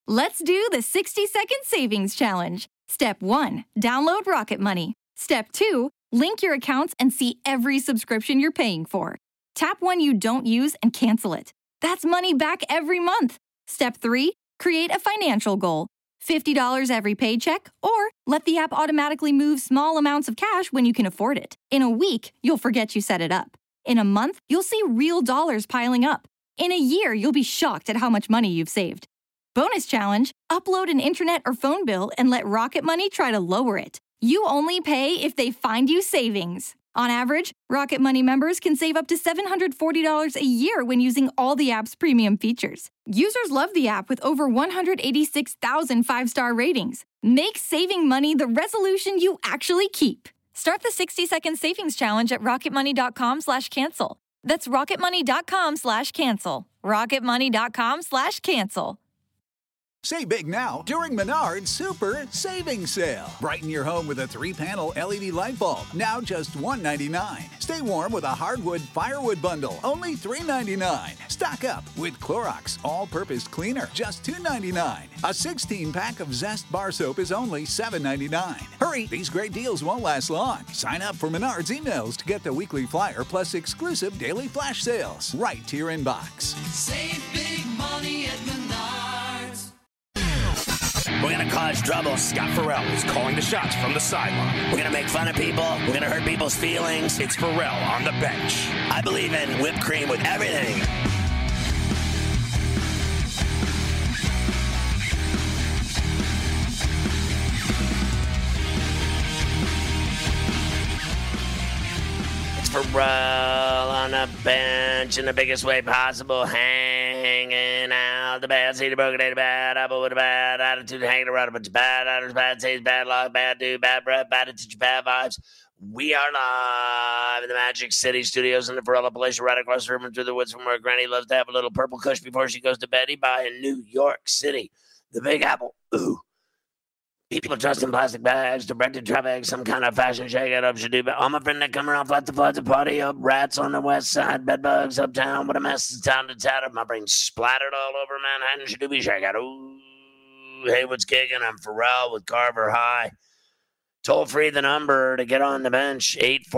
Let's do the 60-second savings challenge. Step 1, download Rocket Money. Step 2, link your accounts and see every subscription you're paying for. Tap one you don't use and cancel it. That's money back every month. Step 3, create a financial goal. $50 every paycheck, or let the app automatically move small amounts of cash when you can afford it. In a week, you'll forget you set it up. In a month, you'll see real dollars piling up. In a year, you'll be shocked at how much money you've saved. Bonus challenge, upload an internet or phone bill and let Rocket Money try to lower it. You only pay if they find you savings. On average, Rocket Money members can save up to $740 a year when using all the app's premium features. Users love the app with over 186,000 five-star ratings. Make saving money the resolution you actually keep. Start the 60-second savings challenge at rocketmoney.com/cancel. That's rocketmoney.com/cancel. rocketmoney.com/cancel. Save big now during Menard's Super Savings Sale. Brighten your home with a 3-panel LED light bulb, now just $1.99. Stay warm with a hardwood firewood bundle, only $3.99. Stock up with Clorox All-Purpose Cleaner, just $2.99. A 16-pack of Zest Bar Soap is only $7.99. Hurry, these great deals won't last long. Sign up for Menard's emails to get the weekly flyer plus exclusive daily flash sales right to your inbox. Save big money at Menards. We're going to cause trouble. Scott Farrell is calling the shots from the sideline. We're going to make fun of people. We're going to hurt people's feelings. It's Farrell on the bench. I believe in whipped cream with everything. It's Farrell on the bench in the biggest way possible, hanging out the bad seed, broken day, bad apple with a bad attitude, hanging around a bunch of bad attitudes, bad taste, bad luck, bad dude, bad breath, bad attitude, bad vibes. We are live in the Magic City Studios in the Farrell Appalachia, right across the river through the woods from where Granny loves to have a little purple kush before she goes to bed. By in New York City, the Big Apple. Ooh. People trust in plastic bags, directed traffic, some kind of fashion shake-up should do. But all my friends that come around, flat to party up, rats on the west side, bedbugs uptown, what a mess, it's time to tatter. My brain splattered all over Manhattan, should do be shake-out. Ooh, hey, what's kicking? I'm Farrell with Carver High. Toll free the number to get on the bench,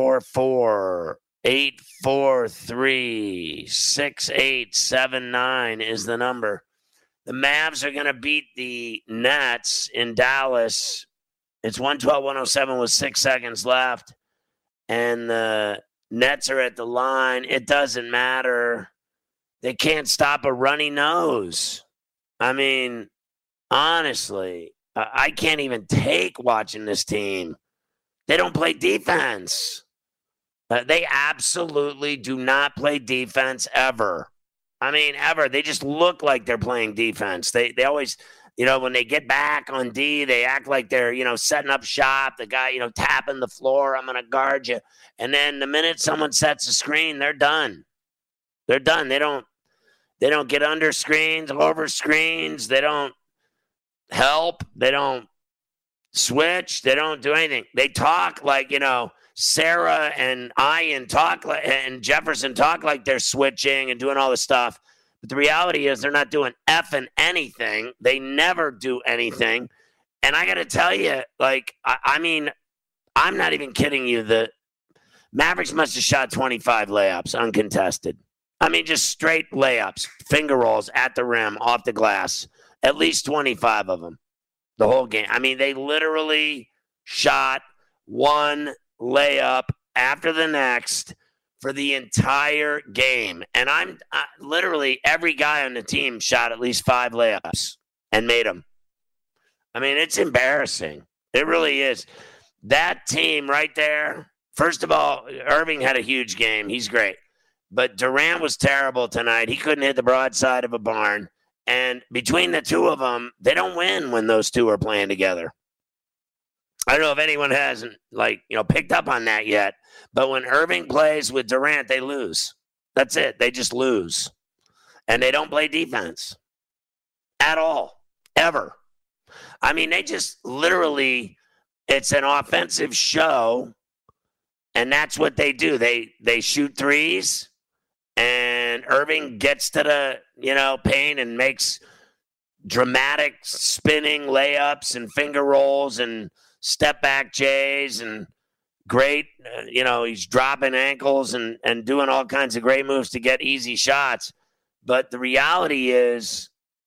844-843-6879 is the number. The Mavs are going to beat the Nets in Dallas. It's 112-107 with 6 seconds left. And the Nets are at the line. It doesn't matter. They can't stop a runny nose. I mean, honestly, I can't even take watching this team. They don't play defense. They absolutely do not play defense ever. I mean, ever. They just look like they're playing defense. They always, when they get back on D, they act like they're, setting up shop. The guy, tapping the floor, I'm going to guard you. And then the minute someone sets a screen, they're done. They're done. They don't get under screens, over screens. They don't help. They don't switch. They don't do anything. They talk like, Sarah and Ian talk like, and Jefferson talk like they're switching and doing all this stuff. But the reality is they're not doing effing anything. They never do anything. And I got to tell you, I mean, I'm not even kidding you. The Mavericks must have shot 25 layups uncontested. I mean, just straight layups, finger rolls at the rim, off the glass. At least 25 of them the whole game. I mean, they literally shot one layup after the next for the entire game. And I'm literally every guy on the team shot at least 5 layups and made them. I mean, it's embarrassing. It really is. That team right there, first of all, Irving had a huge game. He's great. But Durant was terrible tonight. He couldn't hit the broadside of a barn. And between the two of them, they don't win when those two are playing together. I don't know if anyone hasn't, picked up on that yet. But when Irving plays with Durant, they lose. That's it. They just lose. And they don't play defense at all, ever. I mean, they just literally, it's an offensive show, and that's what they do. They shoot threes, and Irving gets to the, paint and makes dramatic spinning layups and finger rolls and step back Jays and great, he's dropping ankles and doing all kinds of great moves to get easy shots. But the reality is,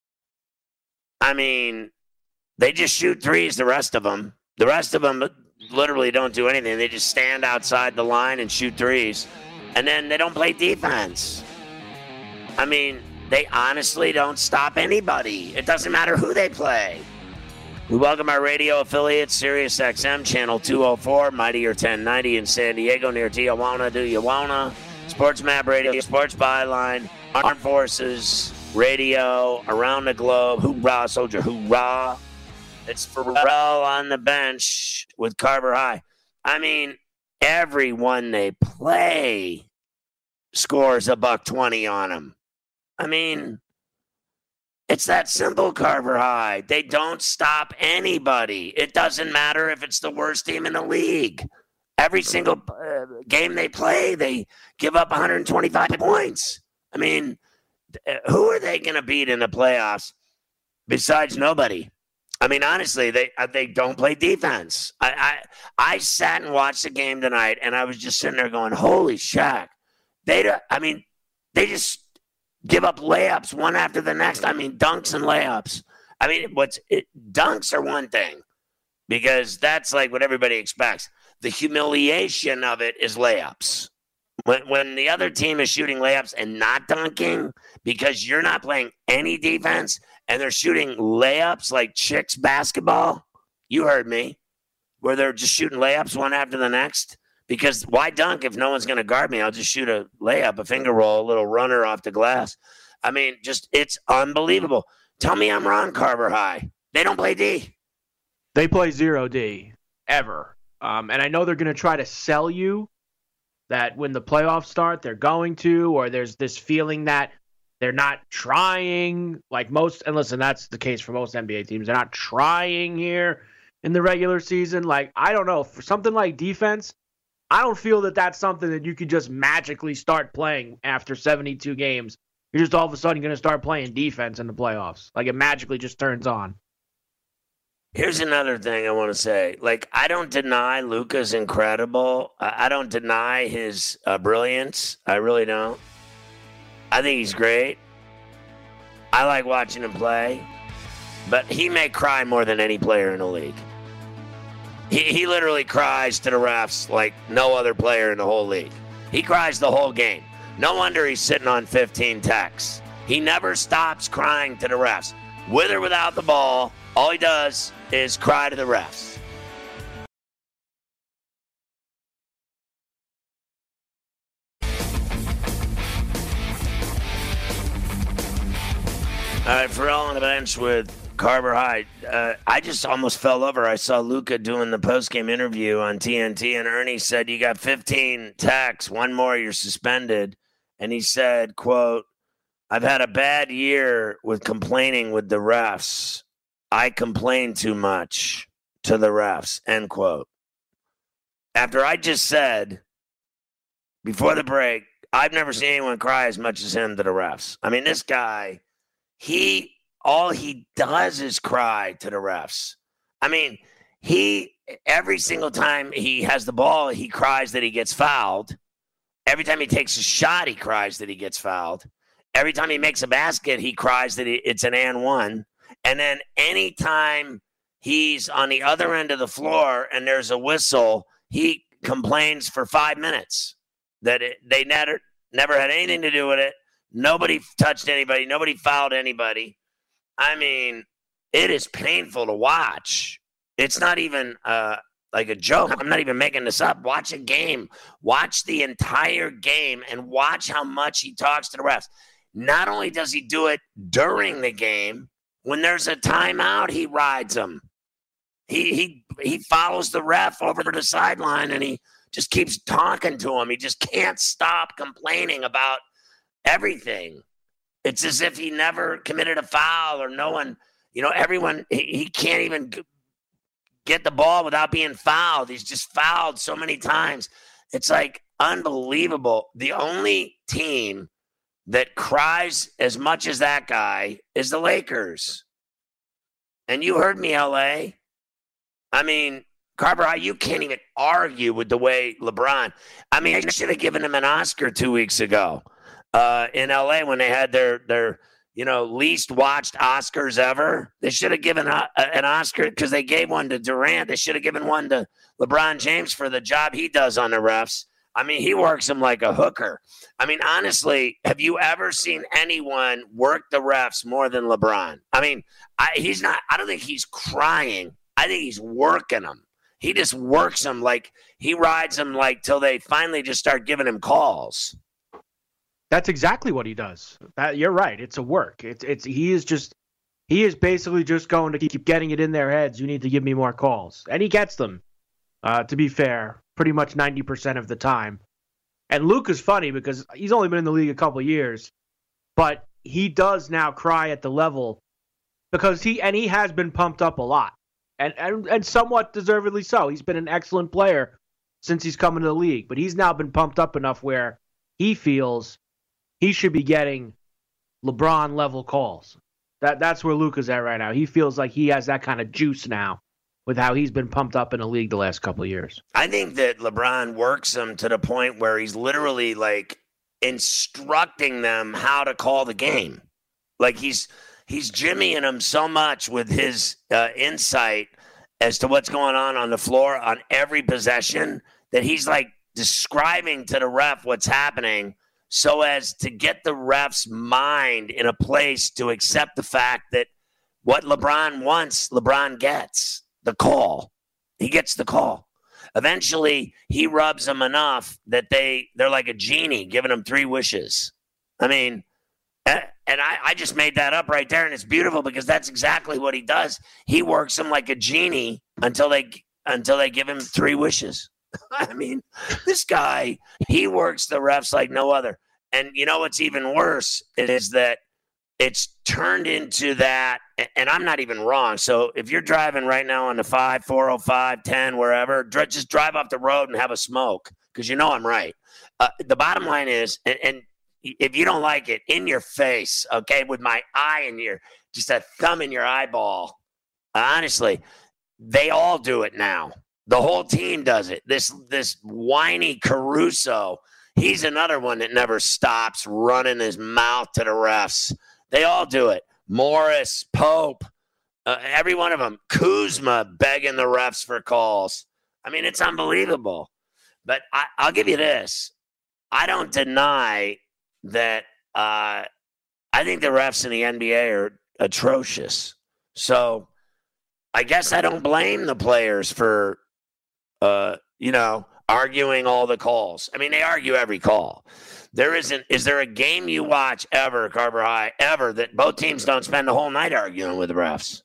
they just shoot threes, the rest of them. The rest of them literally don't do anything. They just stand outside the line and shoot threes. And then they don't play defense. They honestly don't stop anybody. It doesn't matter who they play. We welcome our radio affiliates, Sirius XM, Channel 204, Mightier 1090 in San Diego, near Tijuana. Do you wanna? Sports Map Radio, Sports Byline, Armed Forces Radio, around the globe. Hoorah, soldier, hoorah. It's Pharrell on the bench with Carver High. Everyone they play scores $120 on them. It's that simple, Carver High. They don't stop anybody. It doesn't matter if it's the worst team in the league. Every single game they play, they give up 125 points. Who are they going to beat in the playoffs besides nobody? Honestly, they don't play defense. I sat and watched the game tonight, and I was just sitting there going, holy Shaq. They just give up layups one after the next. Dunks and layups. Dunks are one thing because that's like what everybody expects. The humiliation of it is layups. When the other team is shooting layups and not dunking because you're not playing any defense and they're shooting layups like chicks basketball, you heard me, where they're just shooting layups one after the next. Because why dunk if no one's going to guard me? I'll just shoot a layup, a finger roll, a little runner off the glass. It's unbelievable. Tell me I'm wrong, Carver High. They don't play D. They play 0D, ever. And I know they're going to try to sell you that when the playoffs start, they're going to, or there's this feeling that they're not trying like most. And listen, that's the case for most NBA teams. They're not trying here in the regular season. I don't know. For something like defense, I don't feel that that's something that you could just magically start playing after 72 games. You're just all of a sudden going to start playing defense in the playoffs. It magically just turns on. Here's another thing I want to say. I don't deny Luka's incredible. I don't deny his brilliance. I really don't. I think he's great. I like watching him play. But he may cry more than any player in the league. He literally cries to the refs like no other player in the whole league. He cries the whole game. No wonder he's sitting on 15 techs. He never stops crying to the refs. With or without the ball, all he does is cry to the refs. All right, Pharrell on the bench with Carver High. I just almost fell over. I saw Luka doing the postgame interview on TNT, and Ernie said, you got 15 techs, one more, you're suspended. And he said, quote, I've had a bad year with complaining with the refs. I complain too much to the refs, end quote. After I just said, before the break, I've never seen anyone cry as much as him to the refs. This guy, all he does is cry to the refs. Every single time he has the ball, he cries that he gets fouled. Every time he takes a shot, he cries that he gets fouled. Every time he makes a basket, he cries that it's an and one. And then anytime he's on the other end of the floor and there's a whistle, he complains for 5 minutes that they never had anything to do with it. Nobody touched anybody. Nobody fouled anybody. It is painful to watch. It's not even like a joke. I'm not even making this up. Watch a game. Watch the entire game and watch how much he talks to the refs. Not only does he do it during the game, when there's a timeout, he rides them. He follows the ref over to the sideline and he just keeps talking to him. He just can't stop complaining about everything. It's as if he never committed a foul or no one, everyone, he can't even get the ball without being fouled. He's just fouled so many times. It's unbelievable. The only team that cries as much as that guy is the Lakers. And you heard me, LA. I mean, Carver, you can't even argue with the way LeBron. I mean, I should have given him an Oscar 2 weeks ago in LA when they had their least watched Oscars ever. They should have given an Oscar because they gave one to Durant. They should have given one to LeBron James for the job he does on the refs. I mean, he works them like a hooker. I mean, honestly, have you ever seen anyone work the refs more than LeBron? I mean, I don't think he's crying. I think he's working them. He just works them like he rides them like till they finally just start giving him calls. That's exactly what he does. You're right. It's a work. He is basically just going to keep getting it in their heads. You need to give me more calls, and he gets them. To be fair, pretty much 90% of the time. And Luke is funny because he's only been in the league a couple of years, but he does now cry at the level because he has been pumped up a lot, and somewhat deservedly so. He's been an excellent player since he's come into the league, but he's now been pumped up enough where he feels he should be getting LeBron-level calls. That's where Luke is at right now. He feels like he has that kind of juice now with how he's been pumped up in the league the last couple of years. I think that LeBron works them to the point where he's literally like instructing them how to call the game. Like he's jimmying them so much with his insight as to what's going on the floor on every possession that he's like describing to the ref what's happening so as to get the ref's mind in a place to accept the fact that what LeBron wants, LeBron gets. The call. He gets the call. Eventually, he rubs them enough that they're like a genie giving them 3 wishes. I mean, and I just made that up right there, and it's beautiful because that's exactly what he does. He works them like a genie until they give him 3 wishes. I mean, this guy, he works the refs like no other. And you know what's even worse is that it's turned into that, and I'm not even wrong. So if you're driving right now on the 5, 405, 10, wherever, just drive off the road and have a smoke because you know I'm right. The bottom line is, and if you don't like it, in your face, okay, with my eye in just a thumb in your eyeball. Honestly, they all do it now. The whole team does it. This whiny Caruso, he's another one that never stops running his mouth to the refs. They all do it. Morris, Pope, every one of them. Kuzma begging the refs for calls. I mean, it's unbelievable. But I'll give you this. I don't deny that I think the refs in the NBA are atrocious. So I guess I don't blame the players for, arguing all the calls. I mean, they argue every call. Is there a game you watch ever, Carver High, ever that both teams don't spend the whole night arguing with the refs?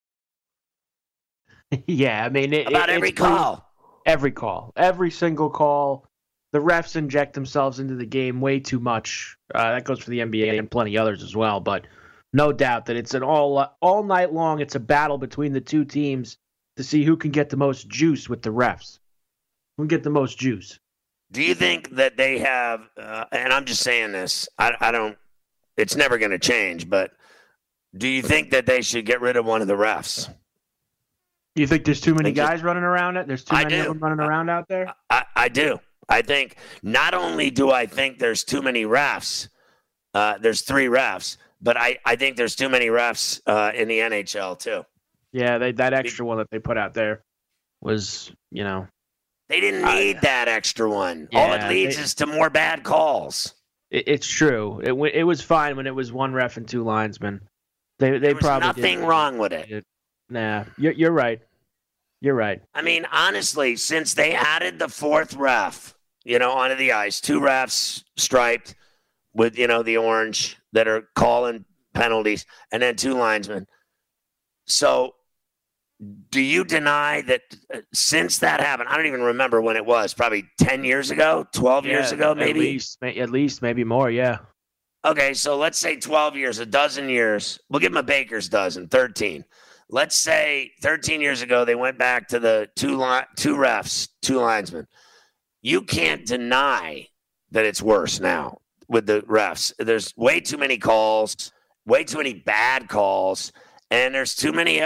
Yeah, I mean, every call. Every call. Every single call. The refs inject themselves into the game way too much. That goes for the NBA and plenty others as well. But no doubt that it's an all night long. It's a battle between the two teams to see who can get the most juice with the refs. Who can get the most juice? Do you think that they have, and I'm just saying this, I don't, it's never going to change, but do you think that they should get rid of one of the refs? You think there's too many guys running around it? There's too many of them running around out there? I do. I think not only do I think there's too many refs, there's 3 refs, but I think there's too many refs in the NHL too. Yeah, that extra one that they put out there was, They didn't need that extra one. Yeah, all it leads is to more bad calls. It's true. It was fine when it was 1 ref and 2 linesmen. There was probably nothing wrong with it. Nah, you're right. You're right. I mean, honestly, since they added the 4th ref, onto the ice, 2 refs striped with, the orange that are calling penalties, and then 2 linesmen. So do you deny that since that happened, I don't even remember when it was, probably 10 years ago, 12 years ago, maybe? At least, maybe more, yeah. Okay, so let's say 12 years, a dozen years. We'll give them a baker's dozen, 13. Let's say 13 years ago, they went back to the 2 refs, 2 linesmen. You can't deny that it's worse now with the refs. There's way too many calls, way too many bad calls. And there's too many,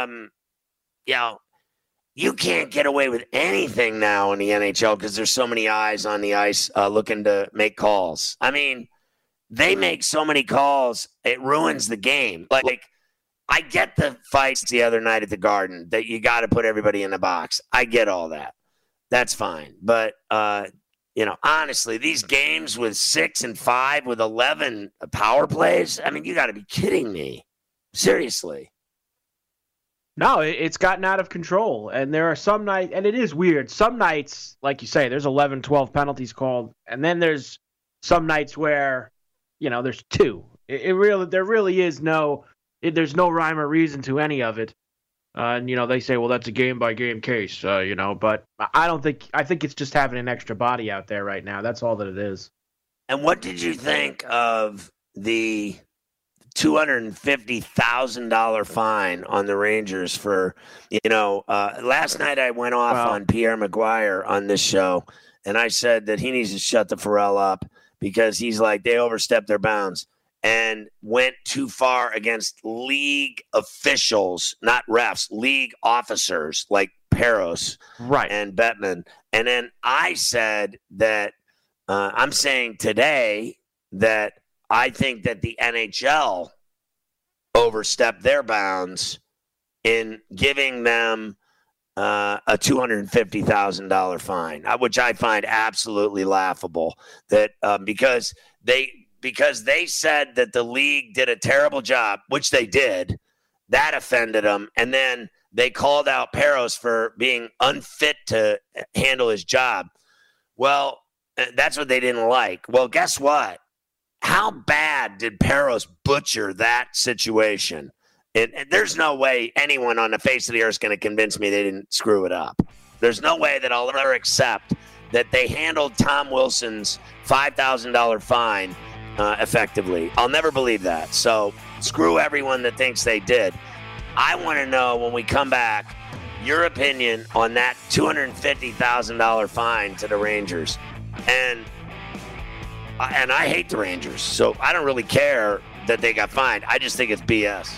you can't get away with anything now in the NHL because there's so many eyes on the ice looking to make calls. I mean, they make so many calls, it ruins the game. Like I get the fights the other night at the Garden that you got to put everybody in the box. I get all that. That's fine. But, honestly, these games with 6 and 5 with 11 power plays, I mean, you got to be kidding me. Seriously. No, it's gotten out of control. And there are some nights, and it is weird. Some nights, like you say, there's 11, 12 penalties called. And then there's some nights where, there's 2. There really is there's no rhyme or reason to any of it. And, they say, well, that's a game-by-game case, But I think it's just having an extra body out there right now. That's all that it is. And what did you think of the $250,000 fine on the Rangers for, last night I went off on Pierre Maguire on this show, and I said that he needs to shut the Pharrell up because he's like, they overstepped their bounds and went too far against league officials, not refs, league officers like Peros and Bettman. And then I said that I'm saying today that I think that the NHL overstepped their bounds in giving them a $250,000 fine, which I find absolutely laughable. That because they said that the league did a terrible job, which they did, that offended them, and then they called out Peros for being unfit to handle his job. Well, that's what they didn't like. Well, guess what? How bad did Peros butcher that situation? And there's no way anyone on the face of the earth is going to convince me they didn't screw it up. There's no way that I'll ever accept that they handled Tom Wilson's $5,000 fine effectively. I'll never believe that. So screw everyone that thinks they did. I want to know when we come back your opinion on that $250,000 fine to the Rangers. And I hate the Rangers, so I don't really care that they got fined. I just think it's BS.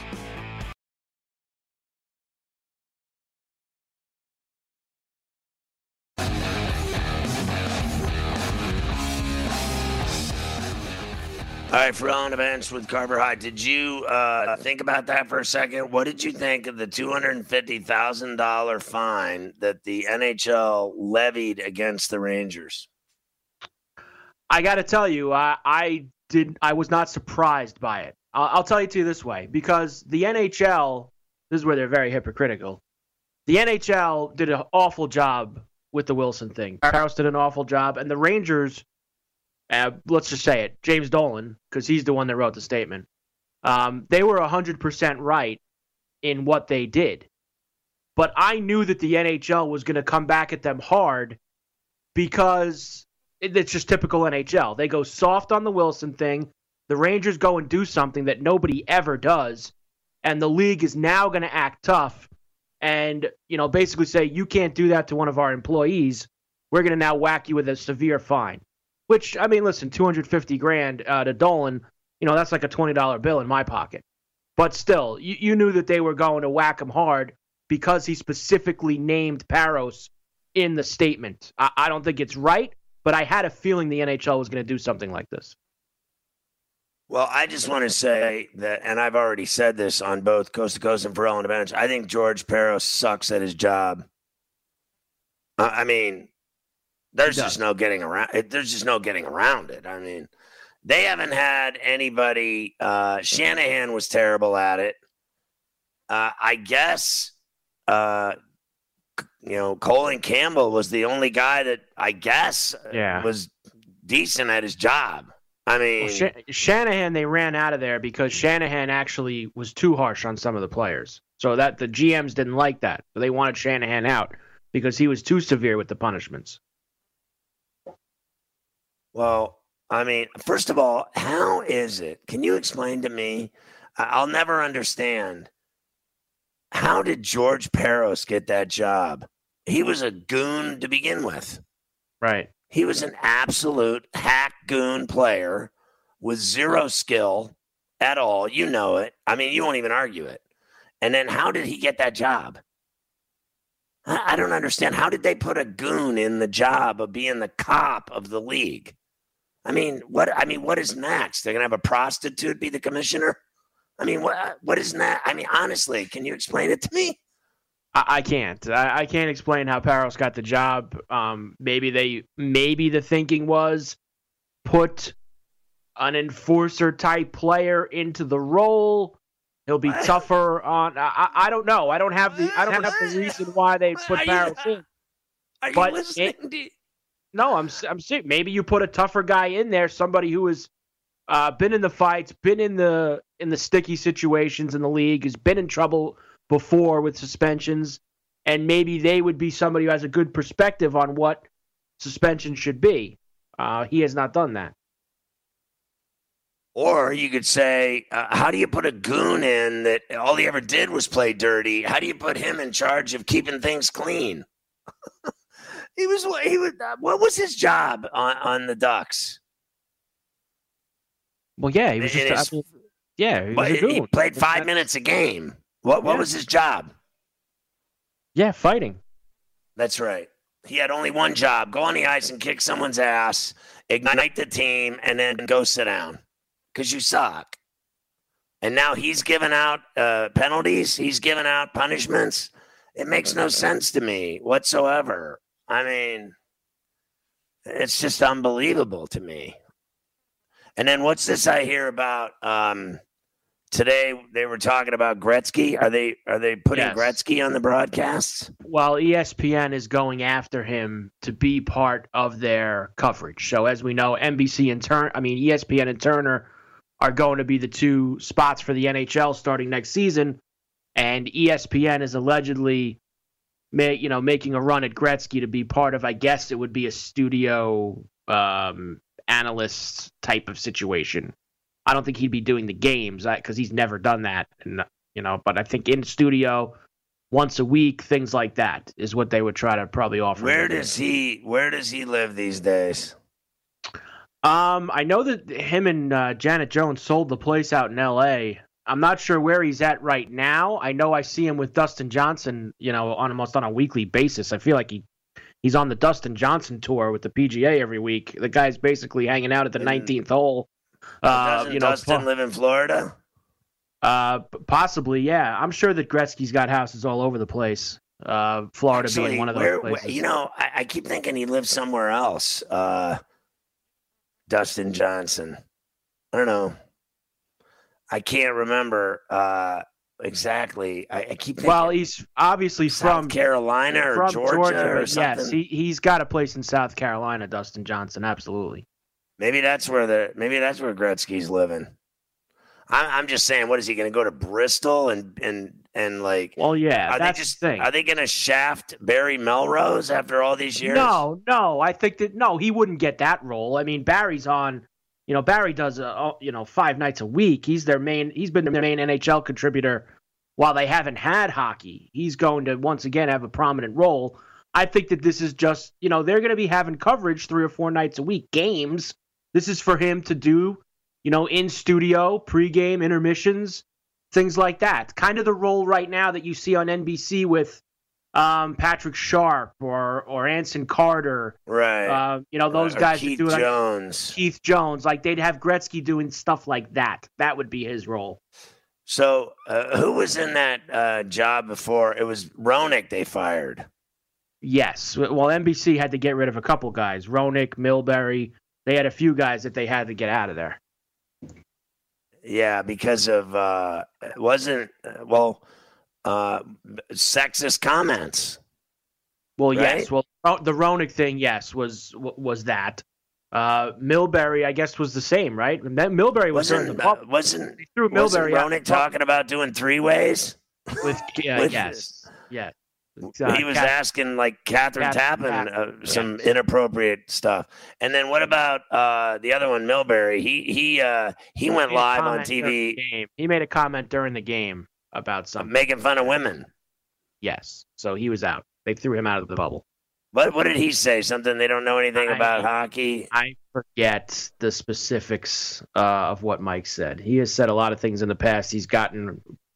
All right, for on the bench with Carver High, did you think about that for a second? What did you think of the $250,000 fine that the NHL levied against the Rangers? I got to tell you, I was not surprised by it. I'll tell you to you this way, because the NHL, this is where they're very hypocritical. The NHL did an awful job with the Wilson thing. Peros did an awful job, and the Rangers, let's just say it, James Dolan, because he's the one that wrote the statement, they were 100% right in what they did. But I knew that the NHL was going to come back at them hard because it's just typical NHL. They go soft on the Wilson thing. The Rangers go and do something that nobody ever does, and the league is now going to act tough and, basically say, you can't do that to one of our employees. We're going to now whack you with a severe fine. Which, I mean, listen, $250,000 to Dolan, that's like a $20 bill in my pocket. But still, you knew that they were going to whack him hard because he specifically named Peros in the statement. I don't think it's right, but I had a feeling the NHL was going to do something like this. Well, I just want to say that, and I've already said this on both Coast to Coast and Pharrell on the Bench, I think George Peros sucks at his job. I mean, there's just no getting around. There's just no getting around it. I mean, they haven't had anybody. Shanahan was terrible at it. I guess, Colin Campbell was the only guy that I guess was decent at his job. I mean, Shanahan, they ran out of there because Shanahan actually was too harsh on some of the players. So that the GMs didn't like that. So they wanted Shanahan out because he was too severe with the punishments. Well, I mean, first of all, how is it? Can you explain to me? I'll never understand. How did George Peros get that job? He was a goon to begin with. Right. He was an absolute hack goon player with zero skill at all. You know it. I mean, you won't even argue it. And then how did he get that job? I don't understand. How did they put a goon in the job of being the cop of the league? What is next? They're gonna have a prostitute be the commissioner? What is that? Honestly, can you explain it to me? I can't. I can't explain how Parros got the job. Maybe the thinking was put an enforcer type player into the role. He'll be tougher on. I don't know. I don't have the reason why they put Parros in. Are you listening? No, I'm saying maybe you put a tougher guy in there, somebody who has been in the fights, been in the sticky situations in the league, has been in trouble before with suspensions, and maybe they would be somebody who has a good perspective on what suspension should be. He has not done that. Or you could say, how do you put a goon in that all he ever did was play dirty? How do you put him in charge of keeping things clean? What was his job on the Ducks? Well, yeah, he was he played 5 minutes a game. What was his job? Yeah, fighting. That's right. He had only one job: go on the ice and kick someone's ass, ignite the team, and then go sit down because you suck. And now he's giving out penalties. He's giving out punishments. It makes no sense to me whatsoever. It's just unbelievable to me. And then what's this I hear about today? They were talking about Gretzky. Are they putting Gretzky on the broadcasts? Well, ESPN is going after him to be part of their coverage. So as we know, ESPN and Turner are going to be the two spots for the NHL starting next season, and ESPN is allegedly making a run at Gretzky to be part of, I guess it would be a studio analyst type of situation. I don't think he'd be doing the games because he's never done that. And, but I think in studio once a week, things like that is what they would try to probably offer. Where does he live these days? I know that him and Janet Jones sold the place out in L.A. I'm not sure where he's at right now. I know I see him with Dustin Johnson, almost on a weekly basis. I feel like he's on the Dustin Johnson tour with the PGA every week. The guy's basically hanging out at the 19th hole. Doesn't Dustin live in Florida? Possibly, yeah. I'm sure that Gretzky's got houses all over the place. Florida being one of those places. I keep thinking he lives somewhere else. Dustin Johnson. I don't know. I can't remember exactly. I keep thinking. Well, he's obviously South Carolina or Georgia or something. Yes, he's got a place in South Carolina, Dustin Johnson, absolutely. Maybe that's where Gretzky's living. I'm just saying, what is he going to go to Bristol and like? Well, yeah, that's the thing. Are they going to shaft Barry Melrose after all these years? No. I think that he wouldn't get that role. I mean, Barry's on. Barry does 5 nights a week. He's been their main NHL contributor while they haven't had hockey. He's going to once again have a prominent role. I think that this is just they're going to be having coverage 3 or 4 nights a week, games. This is for him to do. In studio, pregame, intermissions, things like that. Kind of the role right now that you see on NBC with Patrick Sharp or Anson Carter. Right. Those guys Keith that do it. Jones. Keith Jones. Like, they'd have Gretzky doing stuff like that. That would be his role. So who was in that job before? It was Roenick they fired. Yes. Well, NBC had to get rid of a couple guys. Roenick, Milbury. They had a few guys that they had to get out of there. Yeah, because of sexist comments. Well, right? yes. Well, the Roenick thing, yes, was that. Milbury, I guess, was the same, right? And then Milbury wasn't Roenick talking about doing 3-ways with yes. He was asking like Catherine Tappan some inappropriate stuff. And then what about the other one, Milbury? He went live on TV. He made a comment during the game about something. Making fun of women. Yes. So he was out. They threw him out of the bubble. What did he say? Something they don't know anything about hockey? I forget the specifics of what Mike said. He has said a lot of things in the past. He's gotten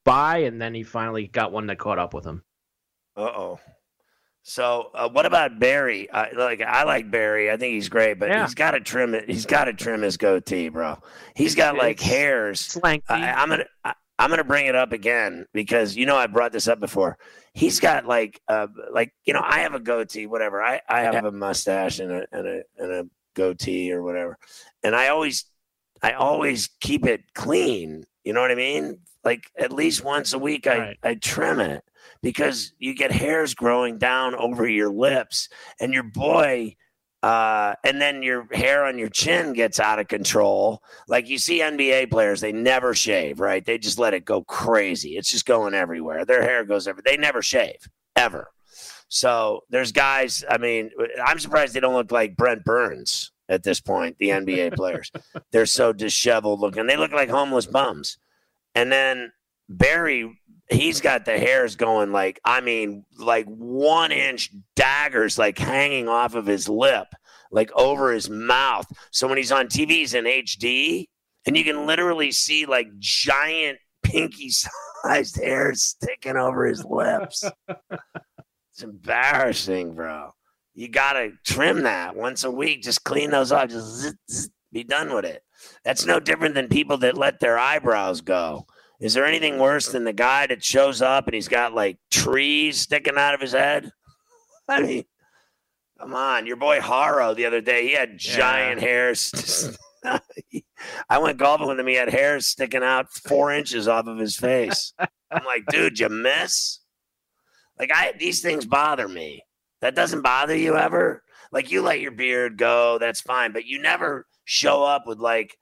by, and then he finally got one that caught up with him. Uh-oh. So what about Barry? I like Barry. I think he's great, but he's got to trim it. He's got to trim his goatee, bro. He's got like hairs. I'm gonna bring it up again because I brought this up before. He's got I have a goatee, whatever. I have a mustache and a goatee or whatever, and I always keep it clean. You know what I mean? Like at least once a week, I trim it. Because you get hairs growing down over your lips and your boy, and then your hair on your chin gets out of control. Like you see NBA players, they never shave, right? They just let it go crazy. It's just going everywhere. Their hair goes everywhere. They never shave, ever. So there's guys, I'm surprised they don't look like Brent Burns at this point, the NBA players. They're so disheveled looking. They look like homeless bums. And then Barry, he's got the hairs going like 1 inch daggers like hanging off of his lip, like over his mouth. So when he's on TV, he's in HD, and you can literally see like giant pinky-sized hairs sticking over his lips. It's embarrassing, bro. You got to trim that once a week. Just clean those off. Just be done with it. That's no different than people that let their eyebrows go. Is there anything worse than the guy that shows up and he's got like trees sticking out of his head? I mean, come on. Your boy Haro the other day, he had giant hairs. I went golfing with him. He had hairs sticking out 4 inches off of his face. I'm like, dude, you miss? Like these things bother me. That doesn't bother you ever? Like you let your beard go, that's fine. But you never show up with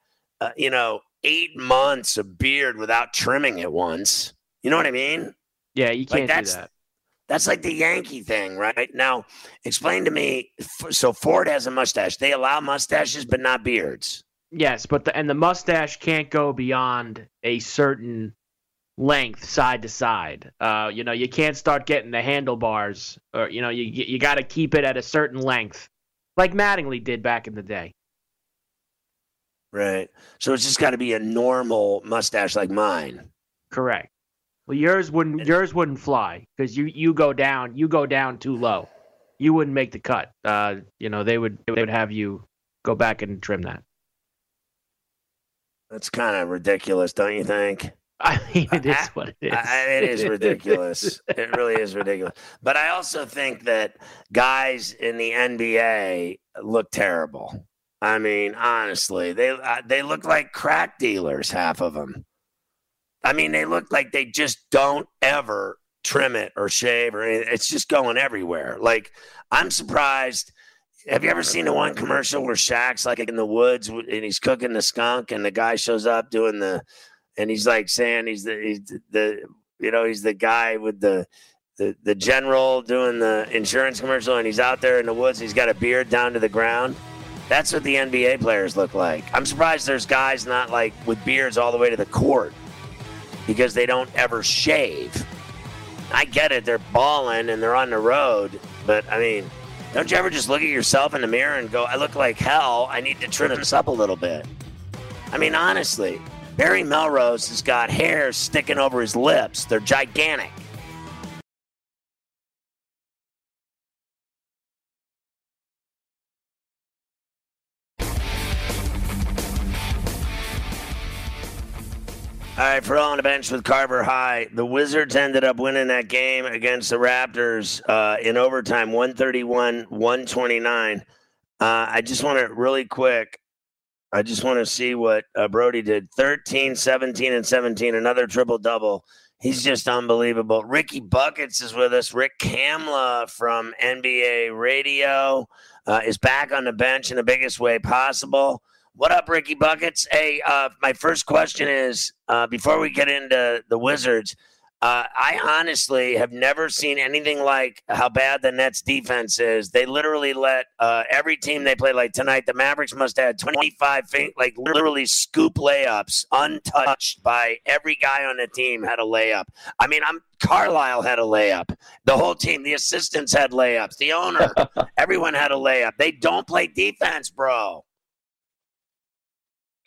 8 months of beard without trimming it once. You know what I mean? Yeah, you can't do that. That's like the Yankee thing, right? Now, explain to me. So Ford has a mustache. They allow mustaches, but not beards. Yes, but the mustache can't go beyond a certain length side to side. You can't start getting the handlebars, or you got to keep it at a certain length, like Mattingly did back in the day. Right. So it's just got to be a normal mustache like mine. Correct. Well, yours wouldn't fly because you go down too low. You wouldn't make the cut. They would have you go back and trim that. That's kind of ridiculous, don't you think? I mean, it is what it is. It is ridiculous. It really is ridiculous. But I also think that guys in the NBA look terrible. I mean, honestly, they look like crack dealers, half of them. I mean, they look like they just don't ever trim it or shave or anything. It's just going everywhere. Like, I'm surprised. Have you ever seen the one commercial where Shaq's like in the woods and he's cooking the skunk and the guy shows up and he's like saying he's the guy with the general doing the insurance commercial and he's out there in the woods. He's got a beard down to the ground. That's what the NBA players look like. I'm surprised there's guys not like with beards all the way to the court because they don't ever shave. I get it. They're balling and they're on the road. But, I mean, don't you ever just look at yourself in the mirror and go, I look like hell. I need to trim this up a little bit. I mean, honestly, Barry Melrose has got hairs sticking over his lips. They're gigantic. All right, for All on the Bench with Carver High, the Wizards ended up winning that game against the Raptors in overtime, 131-129. I just want to really quick, I just want to see what Brody did. 13, 17, and 17, another triple-double. He's just unbelievable. Ricky Buckets is with us. Rick Kamla from NBA Radio is back on the bench in the biggest way possible. What up, Ricky Buckets? Hey, my first question is, before we get into the Wizards, I honestly have never seen anything like how bad the Nets defense is. They literally let every team they play, like tonight, the Mavericks must have had 25, like literally scoop layups, untouched by every guy on the team had a layup. I mean, Carlisle had a layup. The whole team, the assistants had layups. The owner, everyone had a layup. They don't play defense, bro.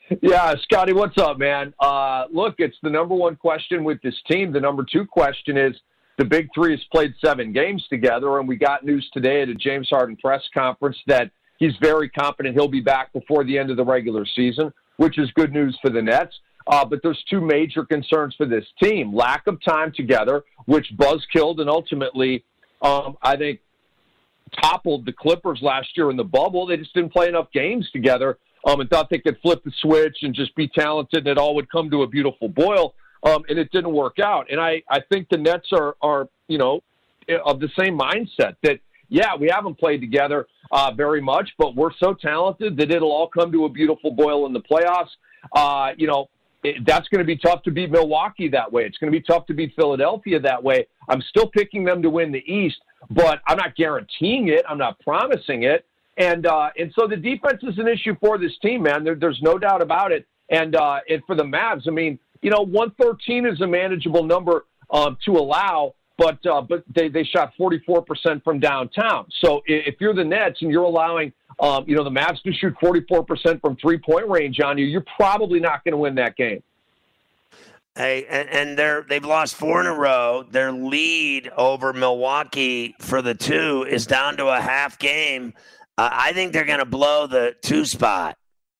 Yeah, Scotty, what's up, man? Look, it's the number one question with this team. The number two question is the Big Three has played 7 games together, and we got news today at a James Harden press conference that he's very confident he'll be back before the end of the regular season, which is good news for the Nets. But there's 2 major concerns for this team. Lack of time together, which buzzkilled and ultimately, I think, toppled the Clippers last year in the bubble. They just didn't play enough games together and thought they could flip the switch and just be talented and it all would come to a beautiful boil, and it didn't work out. And I think the Nets are of the same mindset that, yeah, we haven't played together very much, but we're so talented that it'll all come to a beautiful boil in the playoffs. That's going to be tough to beat Milwaukee that way. It's going to be tough to beat Philadelphia that way. I'm still picking them to win the East, but I'm not guaranteeing it. I'm not promising it. And so the defense is an issue for this team, man. There's no doubt about it. And for the Mavs, I mean, 113 is a manageable number to allow, but they shot 44% from downtown. So if you're the Nets and you're allowing, the Mavs to shoot 44% from three-point range on you, you're probably not going to win that game. Hey, and they've lost 4 in a row. Their lead over Milwaukee for the 2 is down to a half game. I think they're going to blow the 2 spot.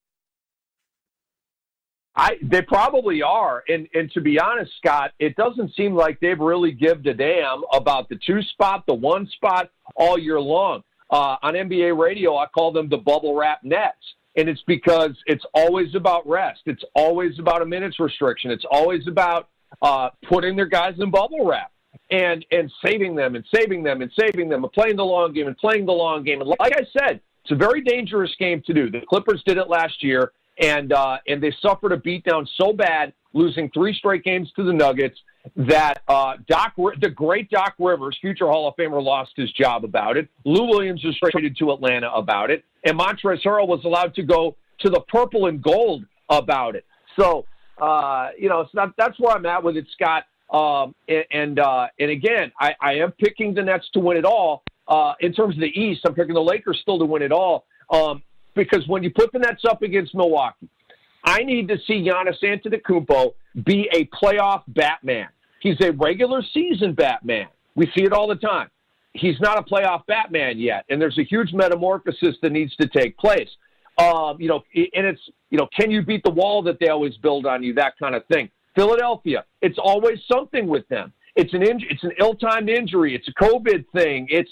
They probably are. And to be honest, Scott, it doesn't seem like they've really given a damn about the 2 spot, the 1 spot all year long. On NBA radio, I call them the bubble wrap Nets. And it's because it's always about rest. It's always about a minutes restriction. It's always about putting their guys in bubble wrap and saving them and saving them and saving them and playing the long game and playing the long game. And like I said, it's a very dangerous game to do. The Clippers did it last year, and they suffered a beatdown so bad, losing 3 straight games to the Nuggets, that the great Doc Rivers, future Hall of Famer, lost his job about it. Lou Williams was traded to Atlanta about it. And Montrezl Harrell was allowed to go to the purple and gold about it. So, that's where I'm at with it, Scott. And again, I am picking the Nets to win it all. In terms of the East, I'm picking the Lakers still to win it all. Because when you put the Nets up against Milwaukee, I need to see Giannis Antetokounmpo be a playoff Batman. He's a regular season Batman. We see it all the time. He's not a playoff Batman yet, and there's a huge metamorphosis that needs to take place. And it's, can you beat the wall that they always build on you, that kind of thing. Philadelphia, it's always something with them. It's an ill-timed injury. It's a COVID thing. It's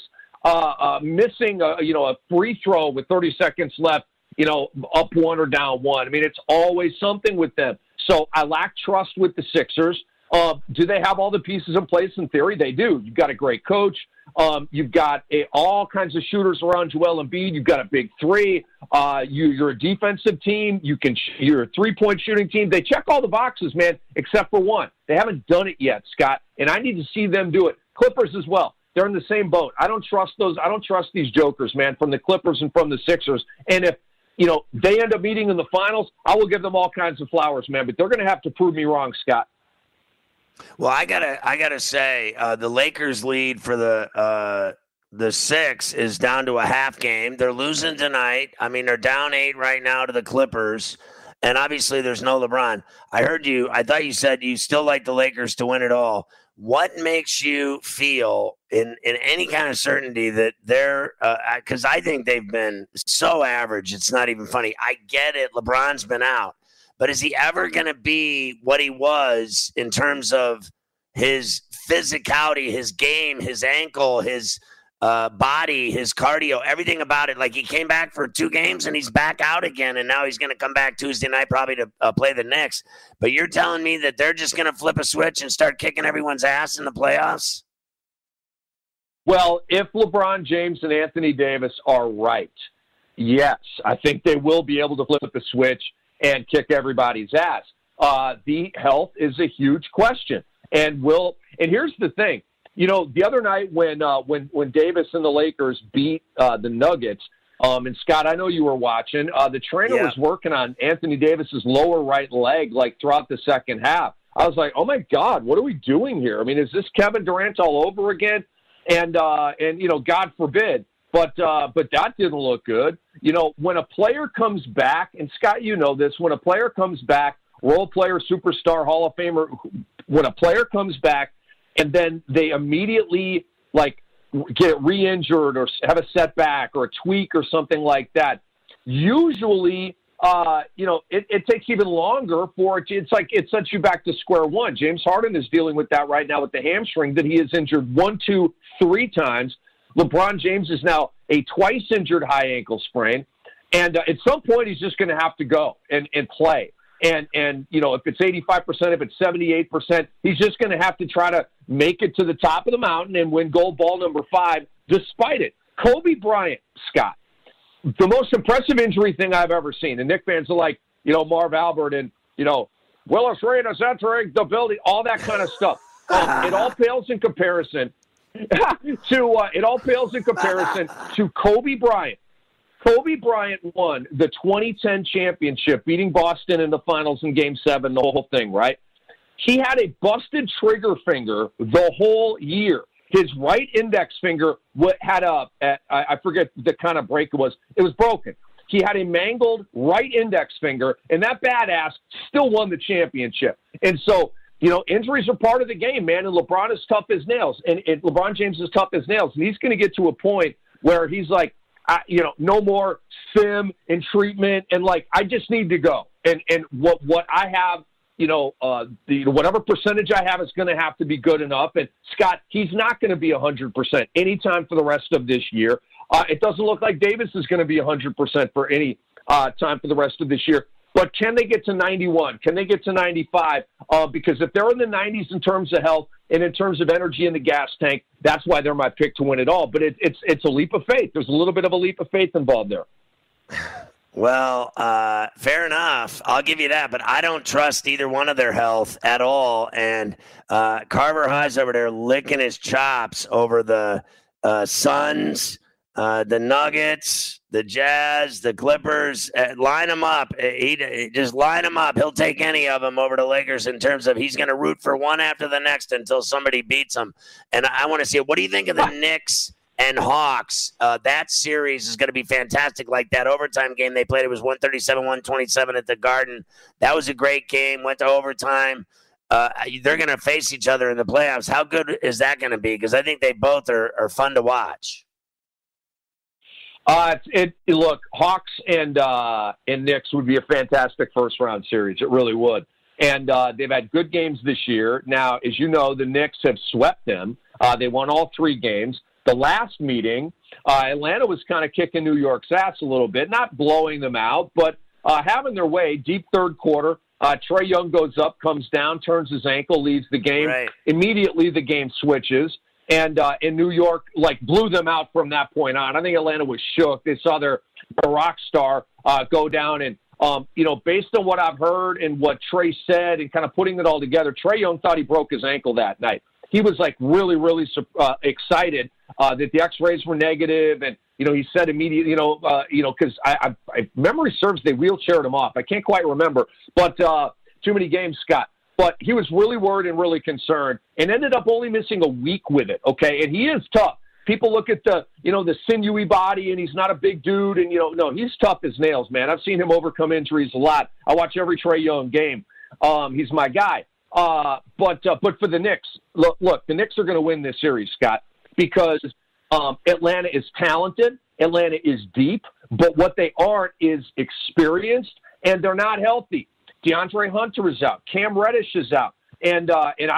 missing a free throw with 30 seconds left, up 1 or down 1. I mean, it's always something with them. So I lack trust with the Sixers. Do they have all the pieces in place? In theory, they do. You've got a great coach. You've got all kinds of shooters around Joel Embiid. You've got a big 3. You're a defensive team. You're a 3-point shooting team. They check all the boxes, man, except for one. They haven't done it yet, Scott, and I need to see them do it. Clippers as well. They're in the same boat. I don't trust these jokers, man, from the Clippers and from the Sixers. And if they end up meeting in the finals, I will give them all kinds of flowers, man. But they're going to have to prove me wrong, Scott. Well, I gotta say, the Lakers lead for the 6 is down to a half game. They're losing tonight. I mean, they're down 8 right now to the Clippers, and obviously there's no LeBron. I heard you. I thought you said you still like the Lakers to win it all. What makes you feel in any kind of certainty that they're because I think they've been so average, it's not even funny. I get it. LeBron's been out. But is he ever going to be what he was in terms of his physicality, his game, his ankle, his body, his cardio, everything about it? Like, he came back for 2 games and he's back out again, and now he's going to come back Tuesday night probably to play the Knicks. But you're telling me that they're just going to flip a switch and start kicking everyone's ass in the playoffs? Well, if LeBron James and Anthony Davis are right, yes, I think they will be able to flip the switch and kick everybody's ass. The health is a huge question. And here's the thing. The other night when Davis and the Lakers beat the Nuggets, and Scott, I know you were watching, the trainer was working on Anthony Davis's lower right leg throughout the second half. I was like, oh my God, what are we doing here? I mean, is this Kevin Durant all over again? And God forbid. But that didn't look good. when a player comes back, and Scott, you know this, when a player comes back, role player, superstar, Hall of Famer, when a player comes back and then they immediately get re-injured or have a setback or a tweak or something like that, usually it takes even longer for it. It's like it sets you back to square one. James Harden is dealing with that right now with the hamstring that he has injured 1, 2, 3 times. LeBron James is now a twice injured high ankle sprain. And at some point, he's just going to have to go and play. And if it's 85%, if it's 78%, he's just going to have to try to make it to the top of the mountain and win gold ball number 5 despite it. Kobe Bryant, Scott, the most impressive injury thing I've ever seen. And Knicks fans are like, Marv Albert and, Willis Reed is entering the building, all that kind of stuff. It all pales in comparison to Kobe Bryant. Kobe Bryant won the 2010 championship, beating Boston in the finals in Game 7, the whole thing, right? He had a busted trigger finger the whole year. His right index finger had I forget the kind of break it was. It was broken. He had a mangled right index finger, and that badass still won the championship. And so, injuries are part of the game, man, and LeBron is tough as nails. And LeBron James is tough as nails. And he's going to get to a point where he's like, no more sim and treatment, and I just need to go. And what I have, whatever percentage I have is going to have to be good enough. And Scott, he's not going to be 100% anytime for the rest of this year. It doesn't look like Davis is going to be 100% for any time for the rest of this year. But can they get to 91? Can they get to 95? Because if they're in the 90s in terms of health and in terms of energy in the gas tank, that's why they're my pick to win it all. But it's a leap of faith. There's a little bit of a leap of faith involved there. Well, fair enough. I'll give you that. But I don't trust either one of their health at all. And Carver High's over there licking his chops over the Suns, the Nuggets, the Jazz, the Clippers. Line them up. He just line them up. He'll take any of them over the Lakers in terms of he's going to root for one after the next until somebody beats him. And I want to see it. What do you think of the Knicks and Hawks? That series is going to be fantastic. Like that overtime game they played, it was 137-127 at the Garden. That was a great game. Went to overtime. They're going to face each other in the playoffs. How good is that going to be? Because I think they both are fun to watch. Look, Hawks and Knicks would be a fantastic first-round series. It really would. And they've had good games this year. Now, as you know, the Knicks have swept them. They won all 3 games. The last meeting, Atlanta was kind of kicking New York's ass a little bit, not blowing them out, but having their way. Deep third quarter, Trae Young goes up, comes down, turns his ankle, leaves the game. Right. Immediately, the game switches. And in New York, blew them out from that point on. I think Atlanta was shook. They saw their rock star go down. And, based on what I've heard and what Trae said and kind of putting it all together, Trae Young thought he broke his ankle that night. He was, really, really excited that the X-rays were negative. And, he said immediately, because I memory serves, they wheelchaired him off. I can't quite remember. But too many games, Scott. But he was really worried and really concerned and ended up only missing a week with it, okay? And he is tough. People look at the sinewy body, and he's not a big dude. And, no, he's tough as nails, man. I've seen him overcome injuries a lot. I watch every Trae Young game. He's my guy. But for the Knicks, look, the Knicks are going to win this series, Scott, because Atlanta is talented. Atlanta is deep. But what they aren't is experienced, and they're not healthy. DeAndre Hunter is out. Cam Reddish is out. And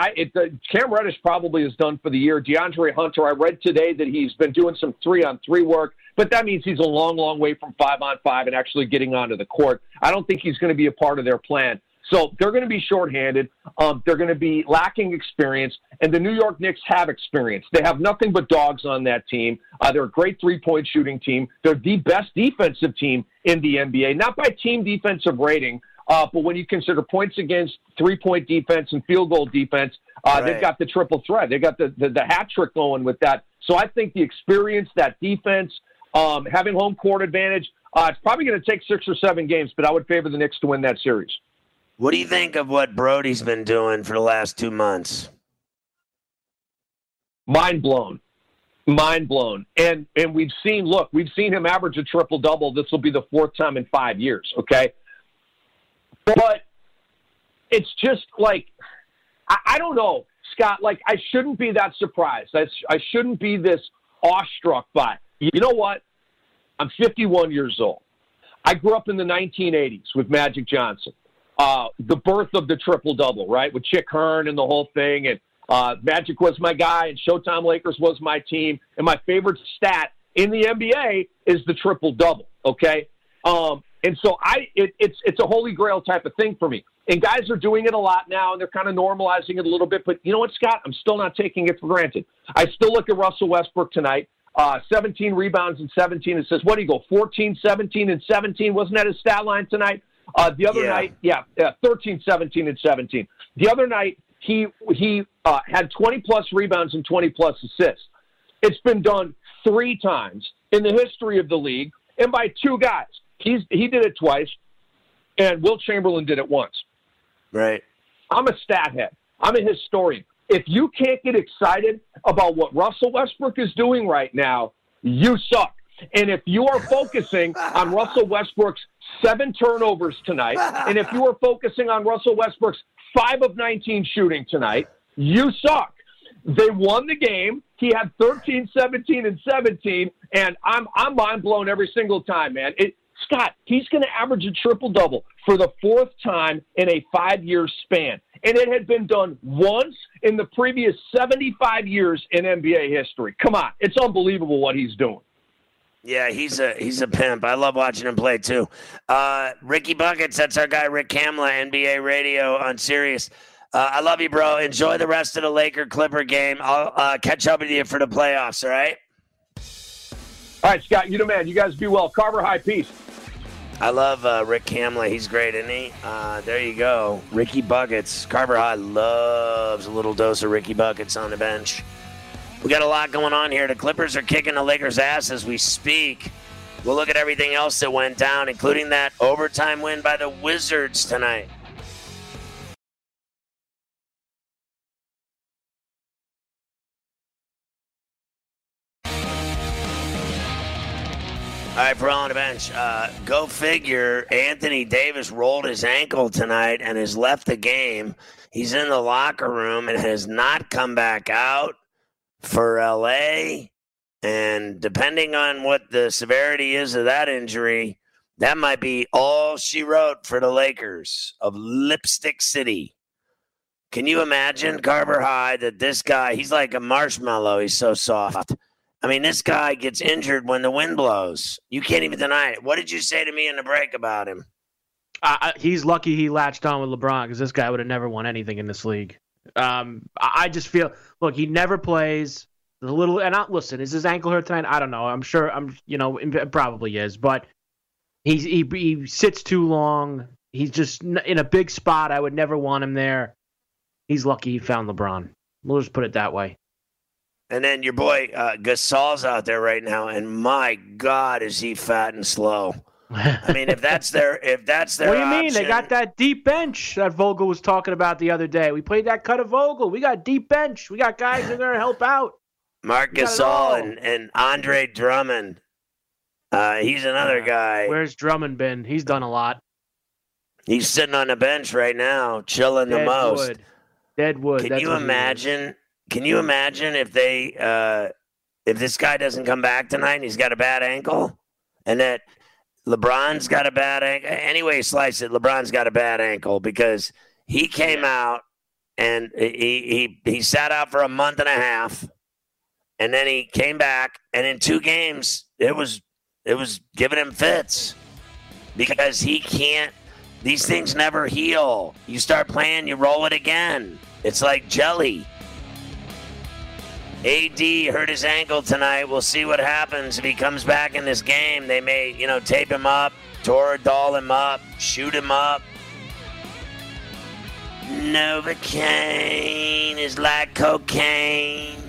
Cam Reddish probably is done for the year. DeAndre Hunter, I read today that he's been doing some 3-on-3 work, but that means he's a long, long way from 5-on-5 and actually getting onto the court. I don't think he's going to be a part of their plan. So they're going to be shorthanded. They're going to be lacking experience, and the New York Knicks have experience. They have nothing but dogs on that team. They're a great three-point shooting team. They're the best defensive team in the NBA, not by team defensive rating, but when you consider points against, three-point defense, and field goal defense, right. They've got the triple threat. They've got the hat trick going with that. So I think the experience, that defense, having home court advantage, it's probably going to take 6 or 7 games, but I would favor the Knicks to win that series. What do you think of what Brody's been doing for the last 2 months? Mind blown. Mind blown. And we've seen him average a triple-double. This will be the 4th time in 5 years, okay? But it's just like, I don't know, Scott, like I shouldn't be that surprised. I shouldn't be this awestruck by it. You know what? I'm 51 years old. I grew up in the 1980s with Magic Johnson. The birth of the triple-double, right, with Chick Hearn and the whole thing, and Magic was my guy, and Showtime Lakers was my team. And my favorite stat in the NBA is the triple-double, okay? And so it's a holy grail type of thing for me. And guys are doing it a lot now, and they're kind of normalizing it a little bit. But you know what, Scott? I'm still not taking it for granted. I still look at Russell Westbrook tonight, 17 rebounds and 17. It says, what do you go, 14, 17, and 17? Wasn't that his stat line tonight? The other night, 13, 17, and 17. The other night, he had 20-plus rebounds and 20-plus assists. It's been done 3 times in the history of the league, and by 2 guys. He did it twice, and Wilt Chamberlain did it once. Right. I'm a stat head. I'm a historian. If you can't get excited about what Russell Westbrook is doing right now, you suck. And if you are focusing on Russell Westbrook's 7 turnovers tonight, and if you are focusing on Russell Westbrook's 5 of 19 shooting tonight, you suck. They won the game. He had 13, 17, and 17, and I'm mind blown every single time, man. Scott, he's going to average a triple-double for the 4th time in a 5-year span. And it had been done once in the previous 75 years in NBA history. Come on. It's unbelievable what he's doing. Yeah, he's a pimp. I love watching him play, too. Ricky Buckets, that's our guy, Rick Kamla, NBA Radio on Sirius. I love you, bro. Enjoy the rest of the Laker-Clipper game. I'll catch up with you for the playoffs, all right? All right, Scott, you the man. You guys be well. Carver High, peace. I love Rick Kamla. He's great, isn't he? There you go. Ricky Buckets. Carver High loves a little dose of Ricky Buckets on the bench. We got a lot going on here. The Clippers are kicking the Lakers' ass as we speak. We'll look at everything else that went down, including that overtime win by the Wizards tonight. All right, for on the bench, go figure. Anthony Davis rolled his ankle tonight and has left the game. He's in the locker room and has not come back out for L.A. And depending on what the severity is of that injury, that might be all she wrote for the Lakers of Lipstick City. Can you imagine, Carver High, that this guy, he's like a marshmallow. He's so soft. I mean, this guy gets injured when the wind blows. You can't even deny it. What did you say to me in the break about him? He's lucky he latched on with LeBron because this guy would have never won anything in this league. I just feel, look, he never plays. Listen, is his ankle hurt tonight? I don't know. I'm sure. It probably is, but he sits too long. He's just in a big spot. I would never want him there. He's lucky he found LeBron. We'll just put it that way. And then your boy Gasol's out there right now, and my God, is he fat and slow. I mean, if that's their what do you mean? They got that deep bench that Vogel was talking about the other day. We played that cut of Vogel. We got deep bench. We got guys that are going to help out. Marc Gasol and Andre Drummond. He's another guy. Where's Drummond been? He's done a lot. He's sitting on the bench right now, chilling the most. Deadwood. Can you imagine? Can you imagine if this guy doesn't come back tonight and he's got a bad ankle, and that LeBron's got a bad ankle? Anyway you slice it, LeBron's got a bad ankle because he came out and he sat out for a month and a half, and then he came back, and in 2 games it was giving him fits because he can't. These things never heal. You start playing, you roll it again. It's like jelly. AD hurt his ankle tonight. We'll see what happens if he comes back in this game. They may, tape him up, Toradol him up, shoot him up. Novocaine is like cocaine.